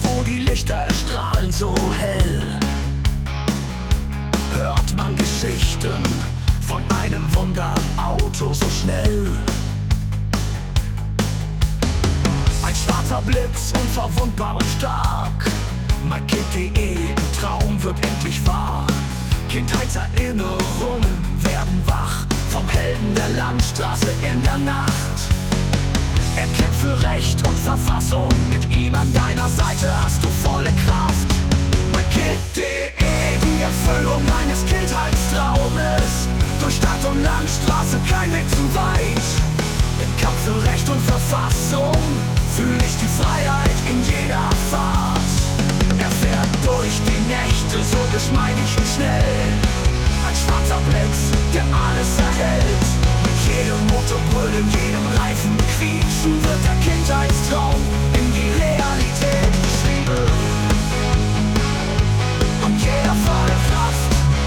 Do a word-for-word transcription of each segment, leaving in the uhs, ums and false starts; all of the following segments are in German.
wo die Lichter erstrahlen so hell, hört man Geschichten von einem Wunderauto so schnell. Ein schwarzer Blitz, unverwundbar und stark. MyKid.de, ein Traum wird endlich wahr. Kindheitserinnerungen werden wach vom Helden der Landstraße in der Nacht. Er kämpft für Recht und Verfassung, mit ihm an deiner Seite hast du volle Kraft. MyKid.de, die Erfüllung eines Kindheitstraumes. Durch Stadt und Landstraße, kein Weg zu weit. Im Kampf für Recht und Verfassung fühl ich die Freiheit in jeder Fahrt. Er fährt durch die Nächte so geschmeidig und schnell. Ein schwarzer Blitz, der alles erhält. Mit jedem Motorbrüllen, jedem Reifen quietschen, wird der Kindheitstraum in die Realität geschrieben. Und jeder volle Kraft.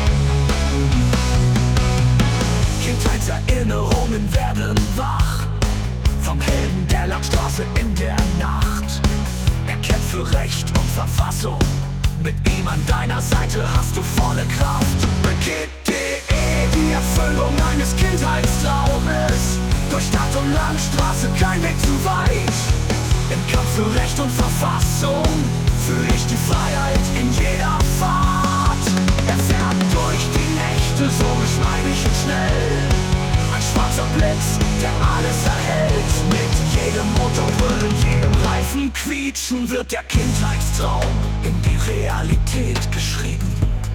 Kindheitserinnerungen werden wach vom Helden der Landstraße in der Nacht. Er kämpft für Recht und Verfassung, mit ihm an deiner Seite hast du volle Kraft. MyKid.de, die Erfüllung eines Kindheitstraumes. Durch Stadt und Landstraße, kein Weg zu weit. Im Kampf für Recht und Verfassung fühl ich die Freiheit in jeder Fahrt. Er fährt durch die Nächte so geschmeidig und schnell. Ein schwarzer Blitz, der alles erhält. Mit jedem Motorbrüllen, jedem Reifen quietschen, wird der Kindheitstraum in die Realität geschrieben.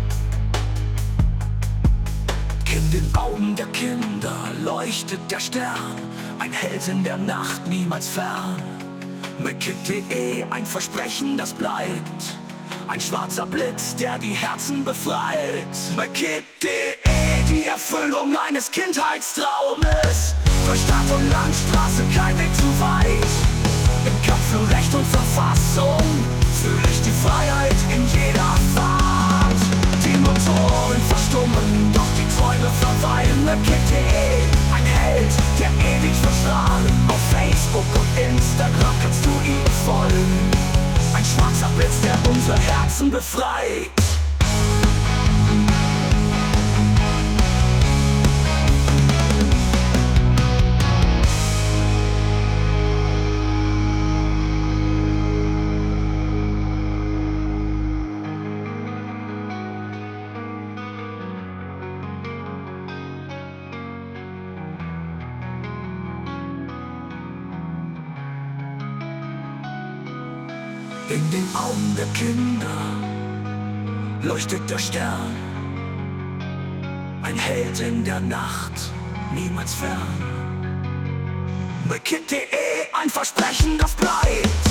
In den Augen der Kinder leuchtet der Stern, ein Held in der Nacht, niemals fern. MyKid.de, ein Versprechen, das bleibt. Ein schwarzer Blitz, der die Herzen befreit. MyKid.de, die Erfüllung eines Kindheitstraumes. Durch Stadt und Landstraße, kein Weg zu weit. Im Kampf für Recht und Verfassung fühl ich die Freiheit in jeder Fahrt. Die Motoren verstummen, doch die Träume verweilen. MyKid.de, ein Held, der ewig verstrahlt. Auf Facebook und Instagram kannst du ihm folgen. Ein schwarzer Blitz, der unsere Herzen befreit. In den Augen der Kinder leuchtet der Stern, ein Held in der Nacht, niemals fern. MyKid.de, ein Versprechen, das bleibt.